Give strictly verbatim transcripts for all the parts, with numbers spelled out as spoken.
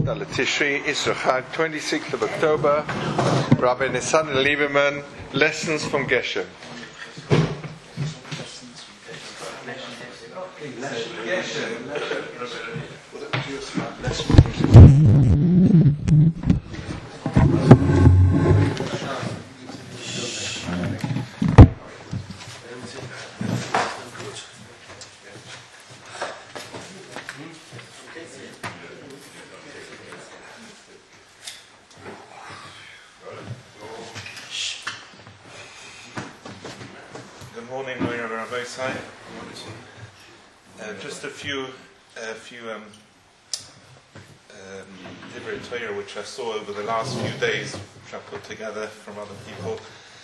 Tishri, Isra Chag, twenty-sixth of October, Rabbi Nissan Lieberman, Lessons from Geshem. Uh, just a few, a few um, um, Divrei Torah which I saw over the last few days, which I put together from other people.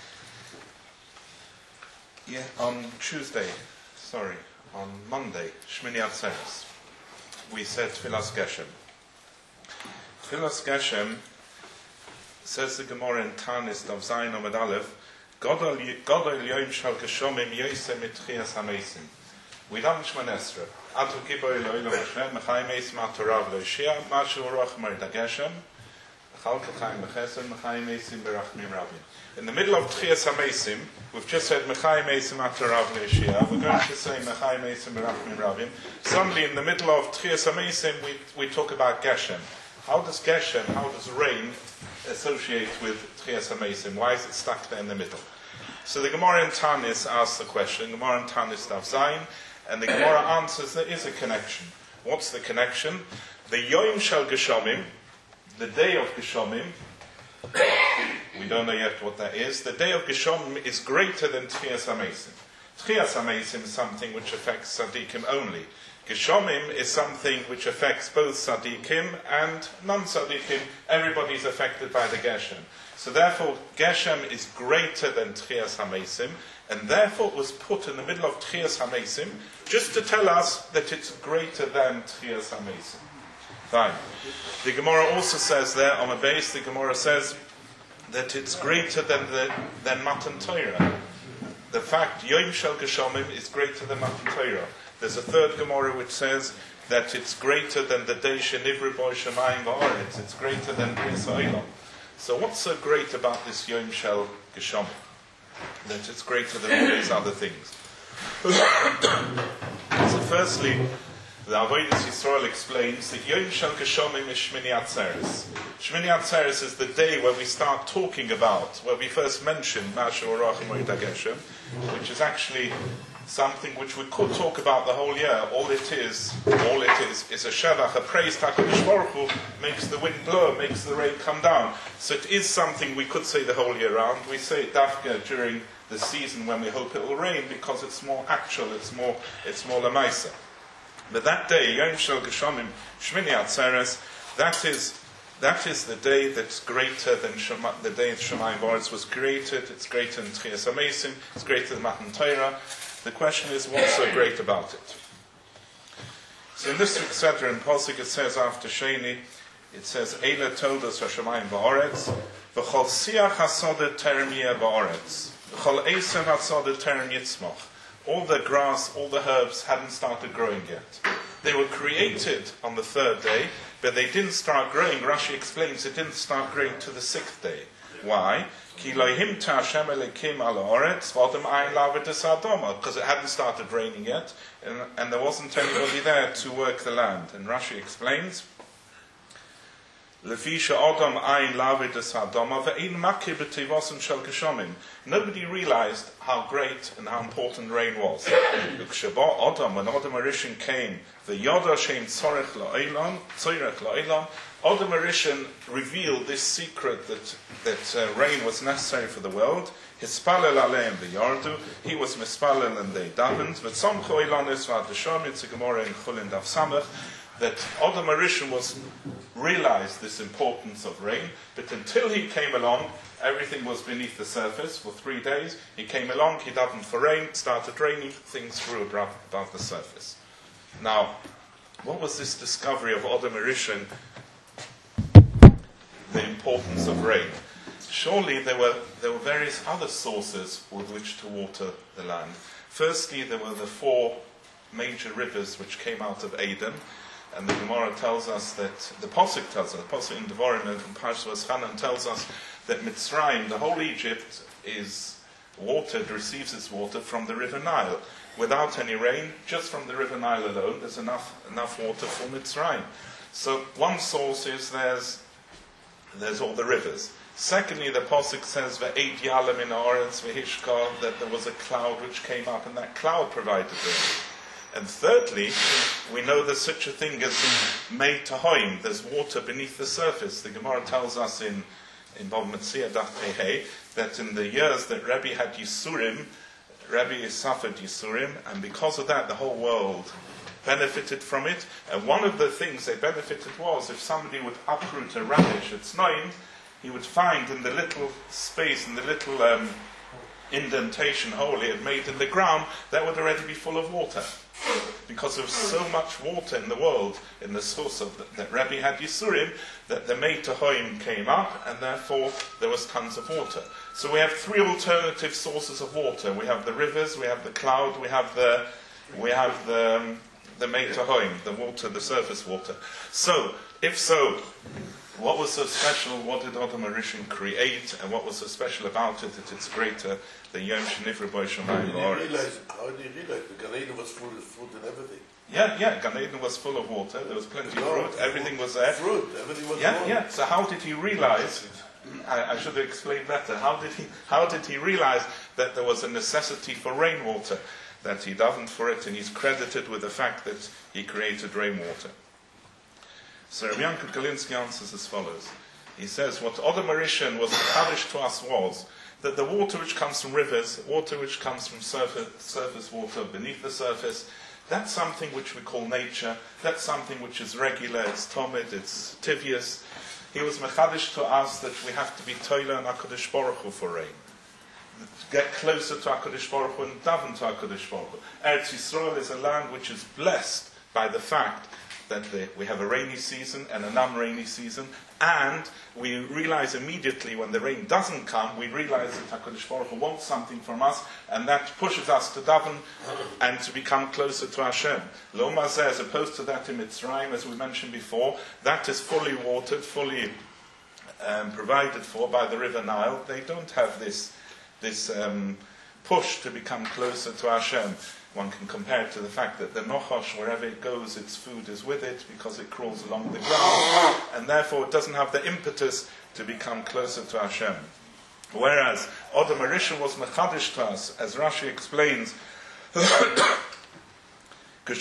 Yeah, on Tuesday, sorry, on Monday, Shmini Atzeres, we said Tfilas Geshem. Tfilas Geshem, says the Gemara in Tanis of Zayin Omid Aleph, Godol Yom Shal Geshomim Yosem Mitchias HaMeisim. We don't Shmon Esrei. Atu Kibo Eloilo Hashem, Mechayim Eisim Atorav Loishia, Mashu Roch Merida Geshem, Mechal Kachayim Bechesed, Mechayim Eisim Berachmim Rabim. In the middle of Tchias HaMeisim, we've just said Mechayim Eisim Atorav Loishia. We're going to say Mechayim Eisim Berachmim Rabim. Suddenly, in the middle of Tchias HaMeisim, we we talk about Geshem. How does Geshem, how does rain associate with Tchias HaMeisim? Why is it stuck there in the middle? So the Gemara in Tanis asks the question, Gemara in Tanis Daf Zayin, and the Gemara answers there is a connection. What's the connection? The Yom Shel Geshomim, the day of Geshomim, we don't know yet what that is, the day of Geshomim is greater than Tchias HaMeisim. Tchias HaMeisim is something which affects Tzadikim only. Geshomim is something which affects both Tzadikim and non-Tzadikim. Everybody's affected by the Geshem. So therefore, Geshem is greater than Tchias HaMeisim, and therefore it was put in the middle of Tchias HaMeisim, just to tell us that it's greater than Tchias HaMeisim. Fine. The Gemara also says there, on a base, the Gemara says that it's greater than the, than Matan Torah. The fact, Yom Shel Geshomim is greater than Matan Torah. There's a third Gemara which says that it's greater than the day Shenivru Bo Shemayim Va'aretz. It's greater than Bris Ha'olam. So what's so great about this Yom Shel Geshomim? That it's greater than all these other things. So firstly, the Avodas Yisrael explains that Yom Shel Geshomim is Shmini Atzeres. Shmini Atzeres is the day where we start talking about, where we first mention Mashu Orach Moed HaGeshem, which is actually something which we could talk about the whole year. All it is, all it is, is a shevach, a praise to HaKadosh Baruch Hu, makes the wind blow, makes the rain come down. So it is something we could say the whole year round. We say it dafka during the season when we hope it will rain, because it's more actual, it's more, it's more lemaisa. But that day, Yom Shel Geshomim, Shmini Atzeres, that is, that is the day that's greater than Shema, the day Shemayim Va'aretz was created. It's greater than Tchias HaMeisim. It's greater than Matan Torah. The question is, what's so great about it? So in this week's Seder in Pasuk, it says after Sheni, it says, Eila Todos HaShemayim Va'aretz, V'chol Siach HaSodeh Terem Yeh Va'aretz, V'chol Eisem HaSodeh Terem Yitzmach. All the grass, all the herbs hadn't started growing yet. They were created on the third day, but they didn't start growing. Rashi explains it didn't start growing to the sixth day. Why? Because it hadn't started raining yet, and, and there wasn't anybody there to work the land. And Rashi explains, nobody realized how great and how important rain was. When Adam Arishan came, Adam Arishan revealed this secret that, that uh, rain was necessary for the world. Hispalel aleim v'yardu. He was mispalel and they davened. V'tzomcho ilanis v'adashom. It's a Gemara in Chulin Daf Samach. That Adam Arishan was realized this importance of rain, but until he came along, everything was beneath the surface for three days. He came along, he davened for rain, it started raining, things grew above, above the surface. Now, what was this discovery of Adam Arishan? The importance of rain. Surely there were there were various other sources with which to water the land. Firstly, there were the four major rivers which came out of Eden, And the Gemara tells us that, the Pasuk tells us, the Pasuk in Devarim and from Parshas Chanan tells us that Mitzrayim, the whole Egypt, is watered, receives its water from the River Nile. Without any rain, just from the River Nile alone, there's enough enough water for Mitzrayim. So one source is there's there's all the rivers. Secondly, the Pasuk says Ve'ed Yalam in Haaretz V'Hishka, that there was a cloud which came up, and that cloud provided rain. And thirdly, we know there's such a thing as Mei Tahoim. There's water beneath the surface. The Gemara tells us in in Bava Metzia Daf Pei that in the years that Rabbi had Yisurim, Rabbi suffered Yisurim, and because of that, the whole world benefited from it. And one of the things they benefited was if somebody would uproot a radish at Snoim, he would find in the little space, in the little um, indentation hole he had made in the ground, that would already be full of water. Because there was so much water in the world, in the source of the, that Rabbi had Yisurim, that the Mei Tahoim came up, and therefore there was tons of water. So we have three alternative sources of water. We have the rivers, we have the cloud, we have the we have the um, the Mei Tahoim, the water, the surface water. So, if so, what was so special? What did Adam HaRishon create, and what was so special about it that it's greater than Yom Shenivra Bo Shamayim V'Haaretz? How do you realize the Gan Eden was full of fruit and everything? Yeah, yeah. Gan Eden was full of water. There was plenty No, of fruit. Everything was there. Fruit, everything was Yeah, wrong. yeah. So how did he realize? I, I should have explained better. How did he? How did he realize that there was a necessity for rainwater? That he davened for it, and he's credited with the fact that he created rainwater. So Rabbi Yankel Galinsky answers as follows. He says, what Adam HaRishon was established to us was that the water which comes from rivers, water which comes from surface, surface water beneath the surface, that's something which we call nature, that's something which is regular, it's tomid, it's tivious. He was mechadish to us that we have to be toiler and HaKadosh Baruch Hu for rain. Get closer to HaKadosh Baruch Hu and daven to HaKadosh Baruch Hu. Eretz Yisrael is a land which is blessed by the fact that the, we have a rainy season and a non-rainy season, and we realize immediately when the rain doesn't come, we realize that HaKadosh Baruch Hu wants something from us, and that pushes us to daven and to become closer to Hashem. Lo Mazeh, as opposed to that in Mitzrayim, as we mentioned before, that is fully watered, fully um, provided for by the River Nile. They don't have this this um, push to become closer to Hashem. One can compare it to the fact that the Nochosh, wherever it goes, its food is with it because it crawls along the ground, and therefore it doesn't have the impetus to become closer to Hashem. Whereas Adam HaRishon was mechadish to us, as Rashi explains, what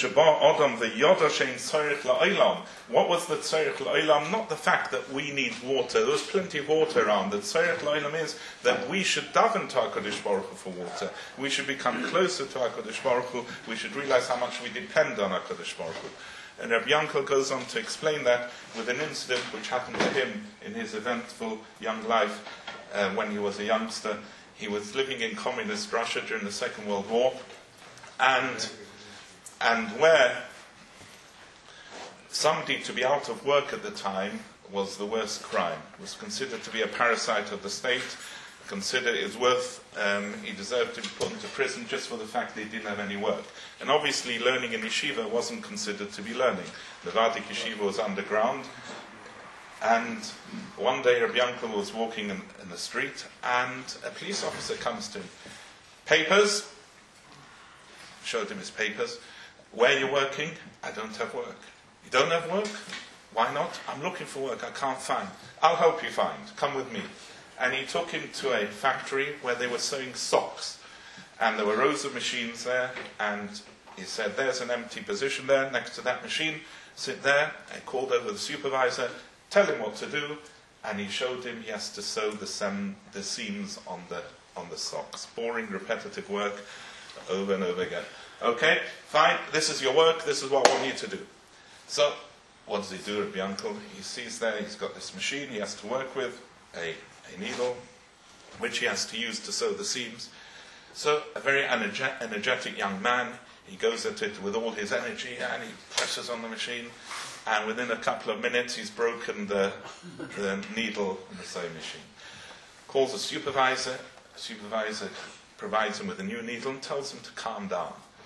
was the tzorich la'olam? Not the fact that we need water. There was plenty of water around. The tzorich la'olam is that we should daven to HaKadosh Baruch Hu for water. We should become closer to HaKadosh Baruch Hu. We should realize how much we depend on HaKadosh Baruch Hu. And Rabbi Yankel goes on to explain that with an incident which happened to him in his eventful young life uh, when he was a youngster. He was living in communist Russia during the Second World War, and and where somebody to be out of work at the time was the worst crime. It was considered to be a parasite of the state, considered it was worth, um, he deserved to be put into prison just for the fact that he didn't have any work. And obviously learning in yeshiva wasn't considered to be learning. The Vadik yeshiva was underground, and one day Rabbi Yankel was walking in, in the street, and a police officer comes to him. Papers? Showed him his papers. Where are you working? I don't have work. You don't have work? Why not? I'm looking for work. I can't find. I'll help you find. Come with me. And he took him to a factory where they were sewing socks. And there were rows of machines there. And he said, there's an empty position there next to that machine. Sit there. I called over the supervisor. Tell him what to do. And he showed him he has to sew the, sem- the seams on the, on the socks. Boring, repetitive work over and over again. Okay, fine, this is your work, this is what I want you to do. So, what does he do, Rabbi Yankel? He sees there, he's got this machine he has to work with, a, a needle, which he has to use to sew the seams. So, a very energe- energetic young man, he goes at it with all his energy, and he presses on the machine, and within a couple of minutes he's broken the, the needle in the sewing machine. Calls a supervisor, supervisor provides him with a new needle and tells him to calm down.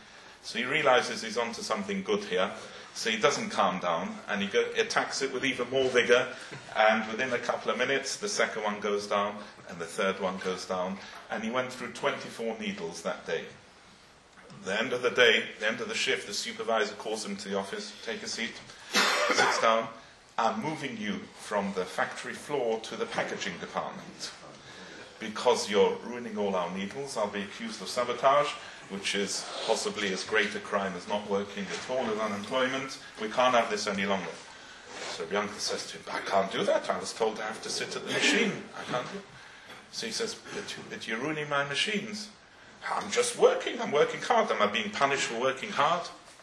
So he realizes he's onto something good here. So he doesn't calm down, and he go, attacks it with even more vigor, and within a couple of minutes, the second one goes down, and the third one goes down, and he went through twenty-four needles that day. At the end of the day, the end of the shift, the supervisor calls him to the office, take a seat, sits down, I'm moving you from the factory floor to the packaging department. Because you're ruining all our needles, I'll be accused of sabotage, which is possibly as great a crime as not working at all, as unemployment. We can't have this any longer. So Bianca says to him, I can't do that. I was told I have to sit at the machine. I can't do it. So he says, but, you, but you're ruining my machines. I'm just working. I'm working hard. Am I being punished for working hard?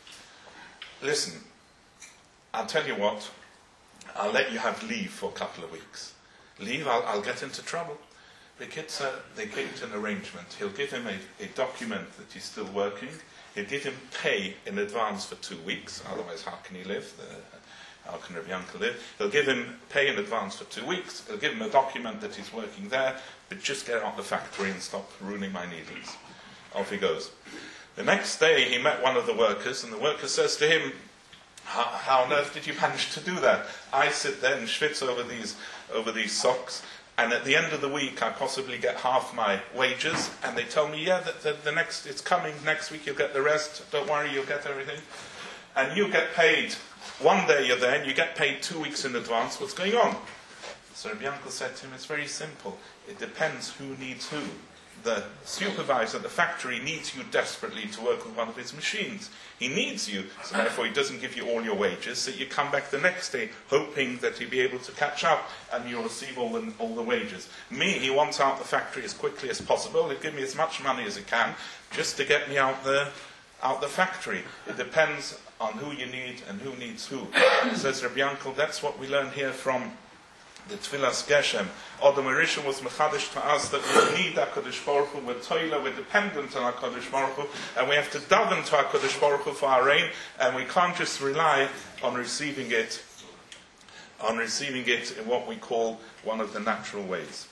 Listen, I'll tell you what. I'll let you have leave for a couple of weeks. Leave, I'll, I'll get into trouble. The kids, uh, they came to an arrangement. He'll give him a, a document that he's still working. He'll give him pay in advance for two weeks. Otherwise, how can he live? The, how can Rabbi Yankel live? He'll give him pay in advance for two weeks. He'll give him a document that he's working there. But just get out the factory and stop ruining my needles. Off he goes. The next day, he met one of the workers, and the worker says to him, how, how on earth did you manage to do that? I sit there and schwitz over these, over these socks, and at the end of the week, I possibly get half my wages, and they tell me, yeah, the, the, the next, it's coming, next week you'll get the rest, don't worry, you'll get everything. And you get paid, one day you're there, and you get paid two weeks in advance, what's going on? So Rabbi Yankel said to him, it's very simple, it depends who needs who. The supervisor at the factory needs you desperately to work with one of his machines. He needs you, so therefore he doesn't give you all your wages, so you come back the next day hoping that he'll be able to catch up and you'll receive all the, all the wages. Me, he wants out the factory as quickly as possible. He'll give me as much money as he can just to get me out the, out the factory. It depends on who you need and who needs who. Says Rabbi Yankel, that's what we learn here from the Tfilas Geshem. Adam Arisha was mechadish to us that we need HaKadosh Baruch Hu, we're toiler, we're dependent on HaKadosh Baruch Hu, and we have to daven to HaKadosh Baruch Hu for our rain, and we can't just rely on receiving it, on receiving it in what we call one of the natural ways.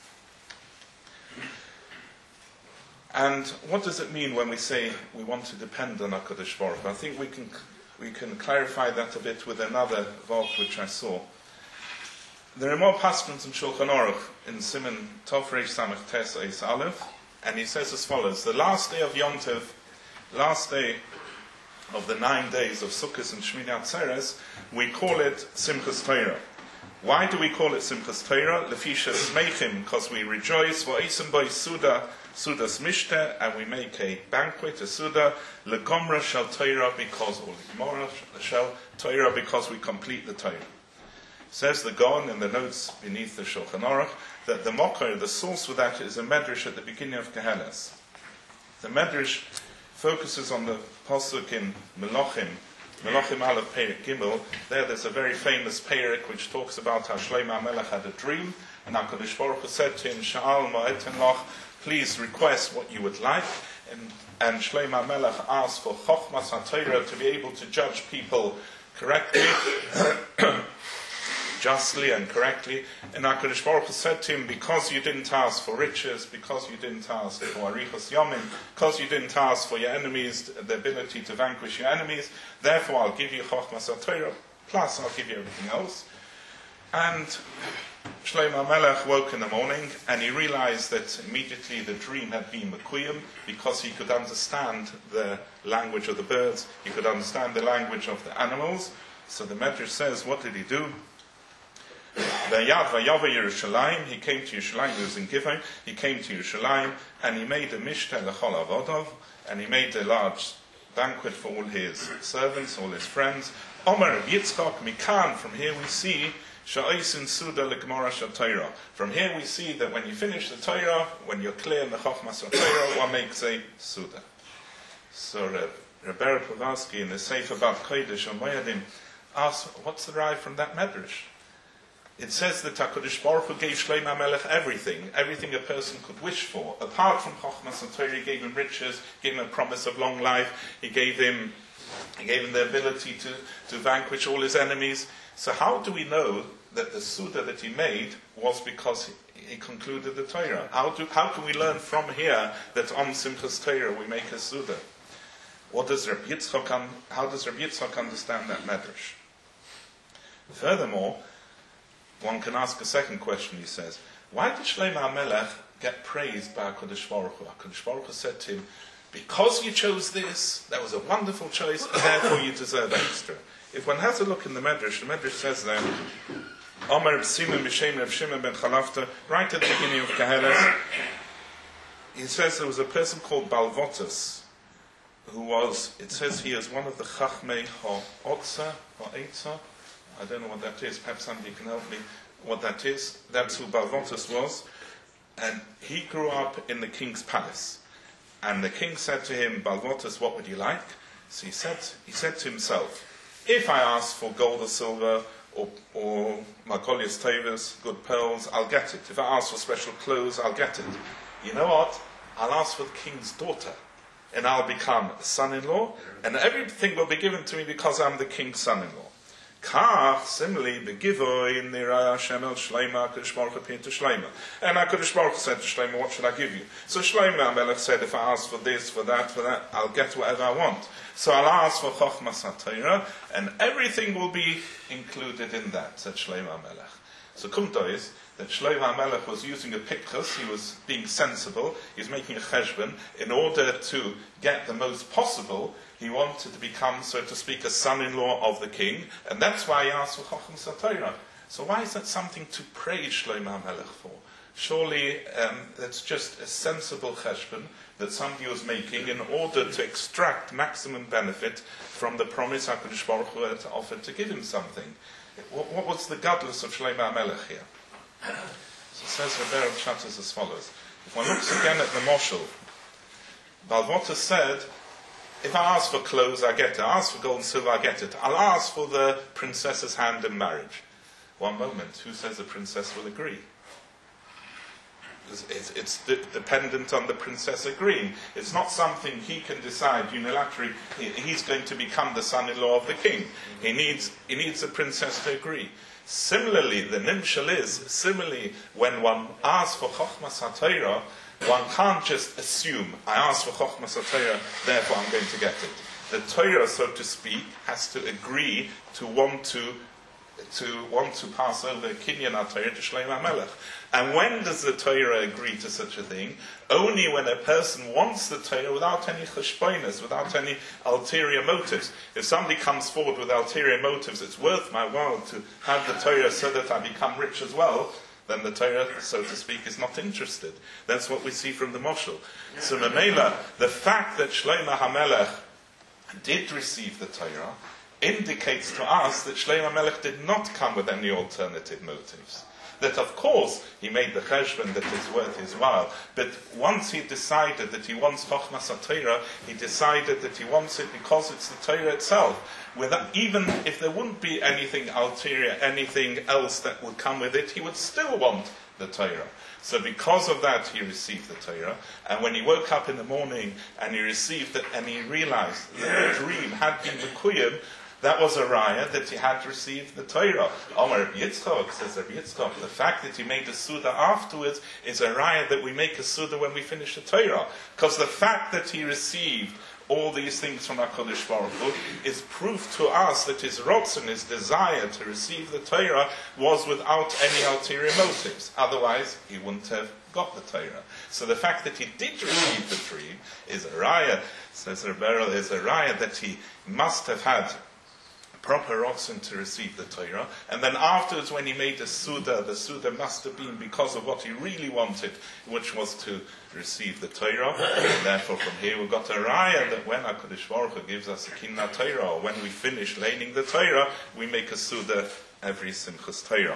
And what does it mean when we say we want to depend on HaKadosh Baruch Hu? I think we can, we can clarify that a bit with another vault which I saw. There are more paschals in Shulchan Aruch in Siman Tov Reish Samech Tes Eis Aleph, and he says as follows: the last day of Yom Tov, last day of the nine days of Sukkot and Shmini Atzeres, we call it Simchas Torah. Why do we call it Simchas Torah? Lefisha Smeichim, because we rejoice. V'oisem boi Suda, Sudas Mishte, and we make a banquet, a Suda, Legomra Shel Torah, because, or Legomra Shel Torah, because we complete the Torah. Says the Gaon in the notes beneath the Shulchan Aruch that the Mokher, the source for that, is a medrash at the beginning of Keheles. The medrash focuses on the pasuk in Melachim, Melachim Aleph Perek Gimel. There, there's a very famous perek which talks about how Shlomo HaMelech had a dream, and HaKadosh Baruch Hu said to him, Sha'al ma'eten lach, please request what you would like. And, and Shlomo HaMelech asked for Chochmas HaTorah, to be able to judge people correctly. Justly and correctly, and HaKadosh Baruch Hu said to him, because you didn't ask for riches, because you didn't ask for Arichos Yomim, because you didn't ask for your enemies, the ability to vanquish your enemies, therefore I'll give you Chochmas HaTorah, plus I'll give you everything else. And Shlomo HaMelech woke in the morning, and he realized that immediately the dream had been Mekuyim, because he could understand the language of the birds, he could understand the language of the animals. So the Medrash says, what did he do? Vayad Vayava Yerushalayim, he came to Yerushalayim, he was in Givon, he came to Yerushalayim, and he made a Mishta L'chol Avodov, and he made a large banquet for all his servants, all his friends. Omer Yitzchak Mikan, from here we see Sha'osin Suda L'Gemara Sha'Torah. From here we see that when you finish the Torah, when you're clear in the Chochmas HaTorah, one makes a Suda. So Rebbe Pavarsky in the Sefer Bab Kodesh on Moyadim asks, what's the right from that medrash? It says that HaKadosh Baruch Hu gave Shlomo HaMelech everything, everything a person could wish for. Apart from Chochmas HaTorah, he gave him riches, gave him a promise of long life, he gave him, he gave him the ability to, to vanquish all his enemies. So how do we know that the Suda that he made was because he, he concluded the Torah? How, do, how can we learn from here that on Simchas Torah we make a Suda? What does Rabbi Yitzchok un- how does Rabbi Yitzchok understand that medrash? Furthermore, one can ask a second question, he says. Why did Shlomo HaMelech get praised by HaKadosh Baruch Hu? HaKadosh Baruch Hu said to him, because you chose this, that was a wonderful choice, therefore you deserve extra. If one has a look in the Medrash, the Medrash says there, Omer B'Simon B'Shem Reb Shimon ben Chalafta, right at the beginning of Keheles, he says there was a person called Balvotus, who was, it says he is one of the Chachmei HaOtza, or Eitza, I don't know what that is, perhaps somebody can help me what that is. That's who Balvotus was. And he grew up in the king's palace. And the king said to him, Balvotus, what would you like? So he said, he said to himself, if I ask for gold or silver, or, or Margolius Tavis, good pearls, I'll get it. If I ask for special clothes, I'll get it. You know what? I'll ask for the king's daughter. And I'll become a son-in-law. And everything will be given to me because I'm the king's son-in-law. Kach, similarly, begivoy niraya Hashem el Shlomo, HaKadosh Baruch Hu appeared to Shlomo. And HaKadosh Baruch Hu said to Shlomo, what should I give you? So Shlomo HaMelech said, if I ask for this, for that, for that, I'll get whatever I want. So I'll ask for Chochmas HaTorah, and everything will be included in that, said Shlomo HaMelech. So Kumto is that Shlomo HaMelech was using a pikchus, he was being sensible, he was making a cheshbon, in order to get the most possible. He wanted to become, so to speak, a son-in-law of the king, and that's why he asked for Chochmas HaTorah. So why is that something to praise Shlomo HaMelech for? Surely um, that's just a sensible cheshbon that somebody was making in order to extract maximum benefit from the promise HaKadosh Baruch Hu had offered to give him something. What, what was the godless of Shlomo HaMelech here? So it says Rebbe of Shatters as follows. If one looks again at the Moshel, Balvotus said, if I ask for clothes, I get it. I ask for gold and silver, I get it. I'll ask for the princess's hand in marriage. One moment, who says the princess will agree? It's, it's, it's de- dependent on the princess agreeing. It's not something he can decide unilaterally. He, he's going to become the son-in-law of the king. He needs, he needs the princess to agree. Similarly, the nimshal is, similarly, when one asks for Chochmas HaTorah, one can't just assume, I ask for Chochmas HaTorah, therefore I'm going to get it. The Torah, so to speak, has to agree to want to to want to pass over Kinyan HaTorah to Shlomo HaMelech. And when does the Torah agree to such a thing? Only when a person wants the Torah without any cheshbonos, without any ulterior motives. If somebody comes forward with ulterior motives, it's worth my while to have the Torah so that I become rich as well, then the Torah, so to speak, is not interested. That's what we see from the Moshel. So Mamela, the fact that Shlomo HaMelech did receive the Torah indicates to us that Shlomo HaMelech did not come with any alternative motives. That of course he made the cheshbon that is worth his while, but once he decided that he wants Chochmas HaTorah, he decided that he wants it because it's the Torah itself. Without, even if there wouldn't be anything ulterior, anything else that would come with it, he would still want the Torah. So because of that, he received the Torah. And when he woke up in the morning and he received it, and he realized that the dream had been Mekuyim, that was a raya that he had received the Torah. Omer Rabbi Yitzchok, says Rabbi Yitzchok, the fact that he made a Suda afterwards is a raya that we make a Suda when we finish the Torah. Because the fact that he received all these things from HaKadosh Baruch Hu is proof to us that his rotzen, his desire to receive the Torah, was without any ulterior motives. Otherwise, he wouldn't have got the Torah. So the fact that he did receive the dream is a raya, says Rebbe, is a raya that he must have had proper rotzen to receive the Torah, and then afterwards when he made the Suda, the Suda must have been because of what he really wanted, which was to receive the Torah, and therefore from here we've got a raya that when HaKadosh Baruch Hu gives us a Kinyan Torah, or when we finish learning the Torah, we make a Suda every Simchas Torah.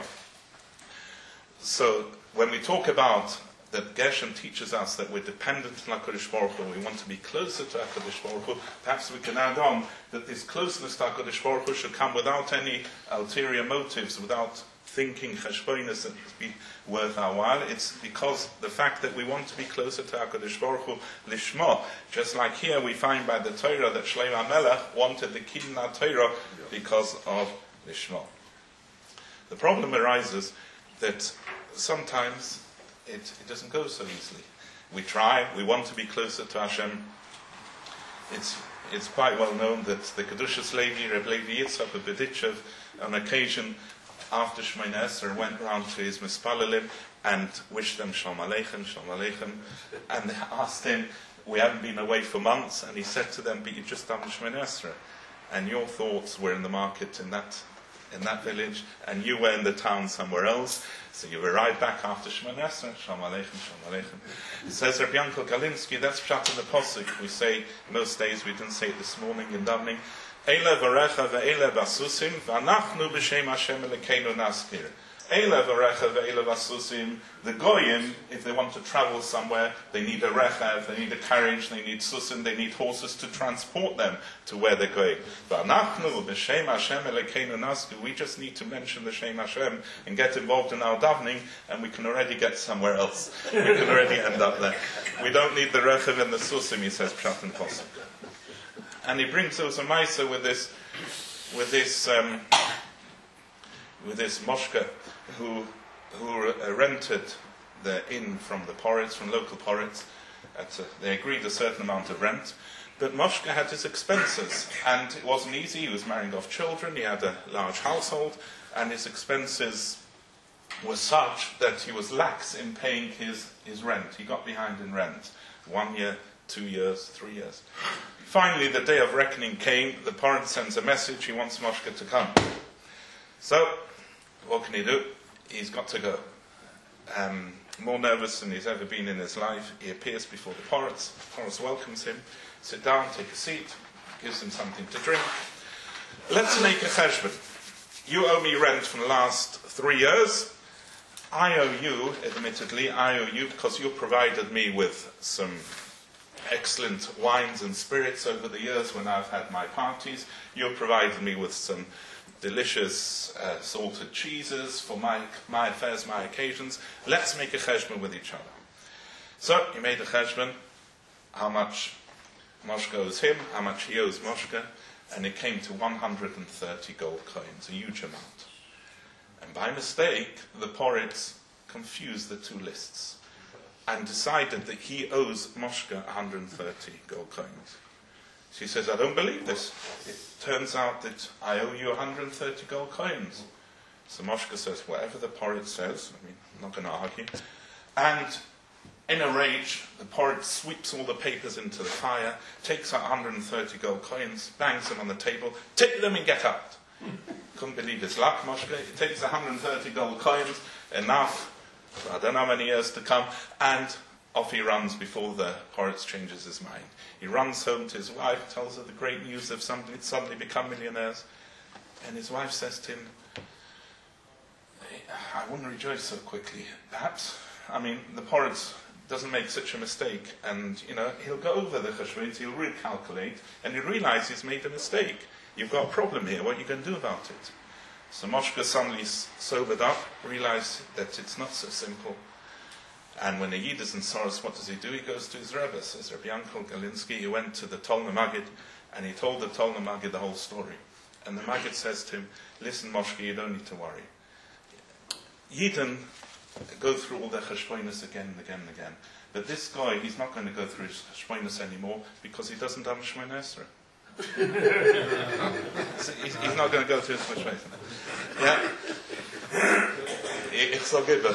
So when we talk about that Geshem teaches us that we're dependent on HaKadosh Baruch Hu, we want to be closer to HaKadosh Baruch Hu, perhaps we can add on that this closeness to HaKadosh Baruch Hu should come without any ulterior motives, without thinking cheshbonos that would be worth our while. It's because the fact that we want to be closer to HaKadosh Baruch Hu, lishma. Just like here we find by the Torah that Shlomo HaMelech wanted the Kinyan Torah because of lishma. The problem arises that sometimes It, it doesn't go so easily. We try, we want to be closer to Hashem. It's it's quite well known that the Kedushas Levi, Reb Levi Yitzhak of Bedichev, on occasion after Shemoneh Esrei went round to his Mispalalim and wished them Shalom Aleichem, Shalom Aleichem, and they asked him, we haven't been away for months, and he said to them, but you've just done Shemoneh Esrei, and your thoughts were in the market in that in that village, and you were in the town somewhere else, so you arrived back after Shemoneh Esrei, Shalom Aleichem, Shalom Aleichem. It says Rabbi Yankel Galinsky, that's pshat in the Posuk. We say, most days we didn't say it this morning in davening, Eile v'recha ve'eile basusim, v'anachnu b'shem Hashem Elokeinu naskir. Eile v'recha ve'eile basusim, the goyim, if they want to travel somewhere, they need a rechav, they need a carriage, they need susim, they need horses to transport them to where they're going. V'anachnu b'shem Hashem Elokeinu naskir, we just need to mention the Shem Hashem and get involved in our davening, and we can already get somewhere else. We can already end up there. We don't need the rechav and the susim, he says, Pshat and Posuk. And he brings us a Maisa with this, with this, um, with this Moshka, who who uh, rented the inn from the Poritz, from local Poritz. At a, they agreed a certain amount of rent, but Moshka had his expenses, and it wasn't easy. He was marrying off children. He had a large household, and his expenses were such that he was lax in paying his his rent. He got behind in rent, one year, two years, three years. Finally, the day of reckoning came. The Poritz sends a message. He wants Moshka to come. So, what can he do? He's got to go. Um, more nervous than he's ever been in his life, he appears before the Poritz. The Poritz welcomes him. Sit down, take a seat, gives him something to drink. Let's make a cheshbon. You owe me rent from the last three years. I owe you, admittedly, I owe you because you provided me with some excellent wines and spirits over the years when I've had my parties. You've provided me with some delicious uh, salted cheeses for my my affairs, my occasions. Let's make a cheshbon with each other. So he made a cheshbon, how much Moshka owes him, how much he owes Moshka, and it came to one hundred thirty gold coins, a huge amount. And by mistake, the Poritz confused the two lists and decided that he owes Moshka one hundred thirty gold coins. She says, I don't believe this. It turns out that I owe you one hundred thirty gold coins. So Moshka says, whatever the Poritz says, I mean, I'm not going to argue. And in a rage, the Poritz sweeps all the papers into the fire, takes out one hundred thirty gold coins, bangs them on the table, take them and get out. Couldn't believe his luck, Moshka. He takes one hundred thirty gold coins, enough, I don't know how many years to come, and off he runs before the Poritz changes his mind. He runs home to his wife, tells her the great news of somebody suddenly become millionaires, and his wife says to him, I wouldn't rejoice so quickly. Perhaps, I mean, the Poritz doesn't make such a mistake, and, you know, he'll go over the cheshbon, he'll recalculate, and he'll realize he's made a mistake. You've got a problem here, what are you going to do about it? So Moshka suddenly sobered up, realized that it's not so simple. And when a Yid is in sorrows, what does he do? He goes to his Rebbe, says Rabbi Yankel Galinsky. He went to the Tolna Maggid, and he told the Tolna Maggid the whole story. And the Maggid says to him, listen, Moshka, you don't need to worry. Yidden go through all their cheshbonos again and again and again. But this guy, he's not going to go through his cheshbonos anymore because he doesn't have Shemoneh Esrei. he's, he's not going to go through his cheshbonos. Yeah? It's so good, but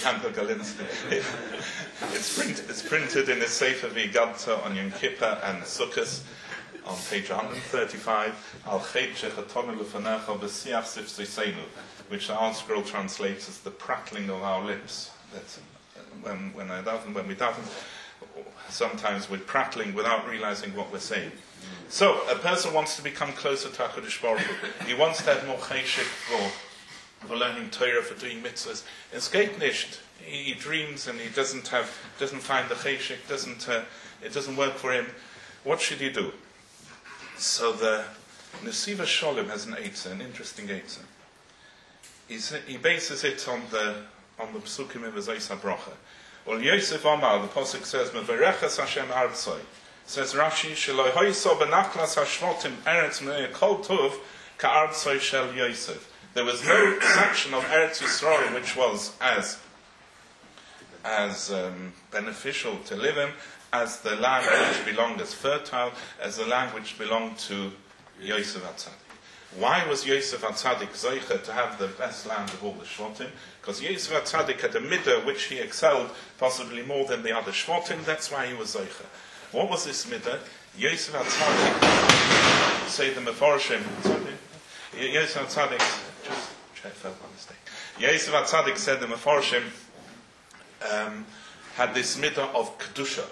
it's printed, it's printed in the Sefer V'Gadta on Yom Kippur and Sukkot on page one hundred thirty-five, Al Chet Shechatonu L'Fanecha B'Siach Sifseisenu, which the Art Scroll translates as the prattling of our lips. That when when I daven, when we daven, sometimes we're prattling without realizing what we're saying. So a person wants to become closer to HaKadosh Baruch Hu. He wants to have more cheshik for. for learning Torah, for doing mitzvahs. Es geht nicht. He dreams and he doesn't have, doesn't find the cheshik, doesn't, uh, it doesn't work for him. What should he do? So the Nesiva Sholem has an eitzah, an interesting eitzah. He's, he bases it on the on the Psukim of Zayis HaBrocha. Ol Yosef Amar, the Pasuk says, Mevarechas Hashem Artzoi. Says Rashi, Sheloi Hoyso Benachlas Hashvotim Eretz Me'eh Kol Tov Ka'artzoi Shel Yosef. There was no section of Eretz Yisrael which was as as um, beneficial to live in as the land which belonged as fertile, as the land which belonged to Yosef HaTzadik. Why was Yosef HaTzadik Zoicha to have the best land of all the Shvatim? Because Yosef HaTzadik had a midah which he excelled possibly more than the other Shvatim, that's why he was Zoicha. What was this midah? Yosef HaTzadik, say the Mefarshim, Yosef HaTzadik, just check that one mistake. Yosef HaTzadik said the Mefarshim um, had this midah of Kedusha.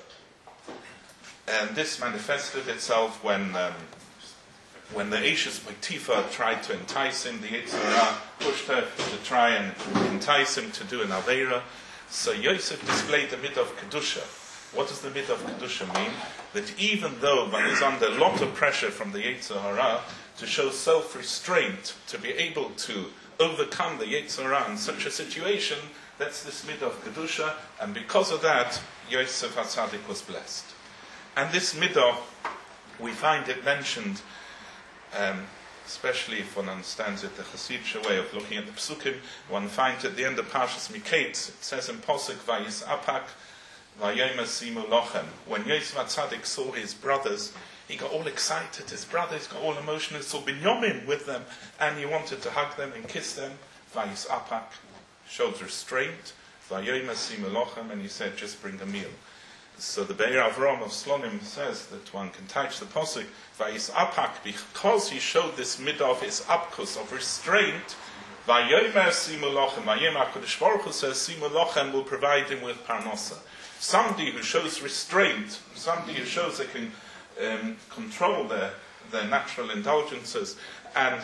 And this manifested itself when um, when the Ashes Potiphar tried to entice him, the Yetzer Hara pushed her to try and entice him to do an Aveira. So Yosef displayed the midah of Kedusha. What does the midah of Kedusha mean? That even though one is under a lot of pressure from the Yetzer Hara, to show self-restraint, to be able to overcome the Yetzer Hara in such a situation, that's this midah of Kedusha, and because of that, Yosef HaTzadik was blessed. And this midah, we find it mentioned, um, especially if one understands it, the Hasidic way of looking at the Psukim, one finds at the end of Parshas Miketz, it says in Posuk, Vayis Apak, Vayomer Simu Lochem. When Yosef HaTzadik saw his brothers, he got all excited, his brothers got all emotional, he saw Binyamin with them, and he wanted to hug them and kiss them. Vayis Apak, showed restraint, Vayomer Simu Lochem, and he said, just bring a meal. So the Be'er Avram of Slonim says that one can touch the posuk Vayis Apak, because he showed this midah of his apkus, of restraint. Vayomer Simu Lochem, Vayomer HaKadosh Baruch Hu says Simu Lochem will provide him with parnasa. Somebody who shows restraint, somebody who shows they can um, control their, their natural indulgences and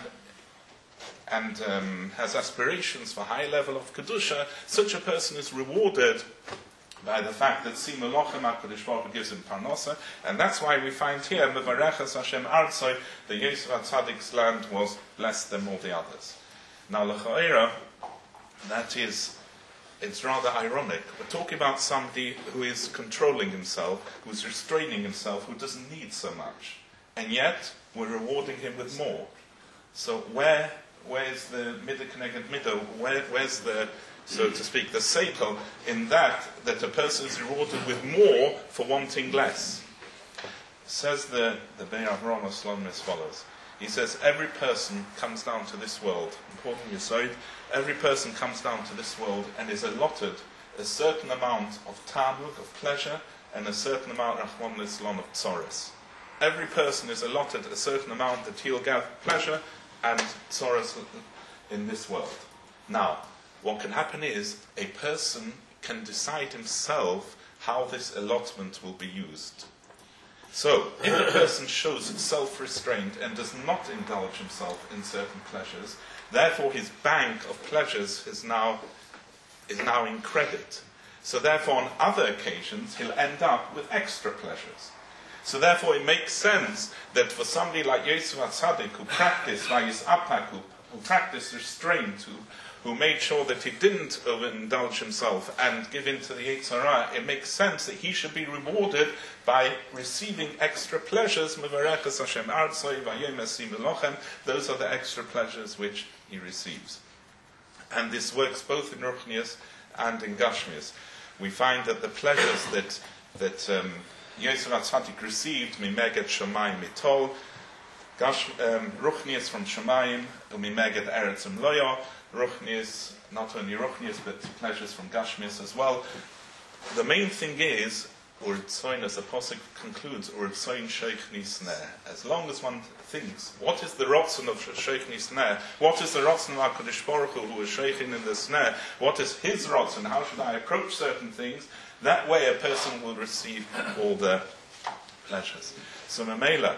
and um, has aspirations for high level of Kedusha, such a person is rewarded by the fact that Simu Lochem HaKadosh Baruch Hu gives him parnasa, and that's why we find here Mevarechas Hashem Artzoi, the Yosef HaTzadik's land was blessed than all the others. Now L'chaera, that is, it's rather ironic. We're talking about somebody who is controlling himself, who is restraining himself, who doesn't need so much, and yet we're rewarding him with more. So where where's the midah connected midah? Where, where's the, so to speak, the seitel in that, that a person is rewarded with more for wanting less? Says the, the Be'er Avram of Slonim as follows. He says, every person comes down to this world, important Yesod, every person comes down to this world and is allotted a certain amount of tamuk, of pleasure, and a certain amount of Rachmana litzlan, of tzoros. Every person is allotted a certain amount that he'll get pleasure and tzoros in this world. Now, what can happen is a person can decide himself how this allotment will be used. So, if a person shows self-restraint and does not indulge himself in certain pleasures, therefore his bank of pleasures is now is now in credit. So therefore on other occasions he'll end up with extra pleasures. So therefore it makes sense that for somebody like Yosef HaTzadik, who practiced Vayis Apak, who, who practiced restraint, who, who made sure that he didn't overindulge himself and give in to the Yetzer Hara, it makes sense that he should be rewarded by receiving extra pleasures. Mevarechas Hashem Artzoi, Vayomer Simu Lochem. Those are the extra pleasures which he receives. And this works both in Ruchnius and in Gashmius. We find that the pleasures that that um, Yosef HaTzadik received, Mimeget Shomayim Mitol, Gash, um, Ruchnius from Shomayim, Mimeget Eretz Mloya, Ruchnius, not only Ruchnius, but pleasures from Gashmius as well. The main thing is, Urtzoin, as the Pasuk concludes, Urtzoin Sheikh Nisneh. As long as one thinks, what is the Rotzen of Sheikh Nisneh? What is the Rotzen of HaKadosh Baruch Hu, who is shaking in the Sneh? What is his Rotzen? How should I approach certain things? That way a person will receive all the pleasures. So Mamela,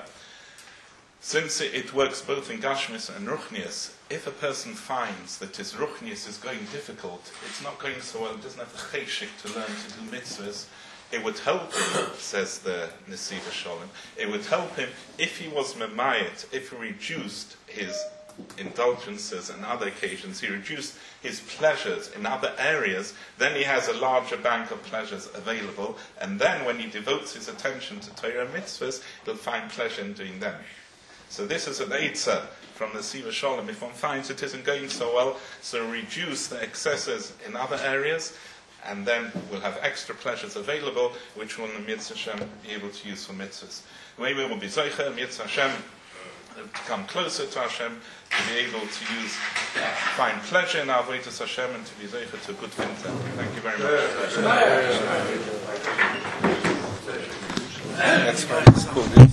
since it works both in Gashmis and Ruchnius, if a person finds that his Ruchnius is going difficult, it's not going so well, doesn't have the cheshik to learn to do mitzvahs, it would help him, says the Nesiva Sholem, it would help him if he was memayet, if he reduced his indulgences and other occasions, he reduced his pleasures in other areas, then he has a larger bank of pleasures available, and then when he devotes his attention to Torah mitzvahs, he'll find pleasure in doing them. So this is an eitzah from the Siva Sholem. If one finds it isn't going so well, so reduce the excesses in other areas, and then we'll have extra pleasures available, which we'll, Mitzvah Hashem, be able to use for mitzvahs. Maybe we'll be Zeicha, Mitzvah Hashem, to come closer to Hashem, to be able to use, find pleasure in our Avodas Hashem, and to be Zeicha to a good Vinta. Thank you very much. That's fine. It's cool.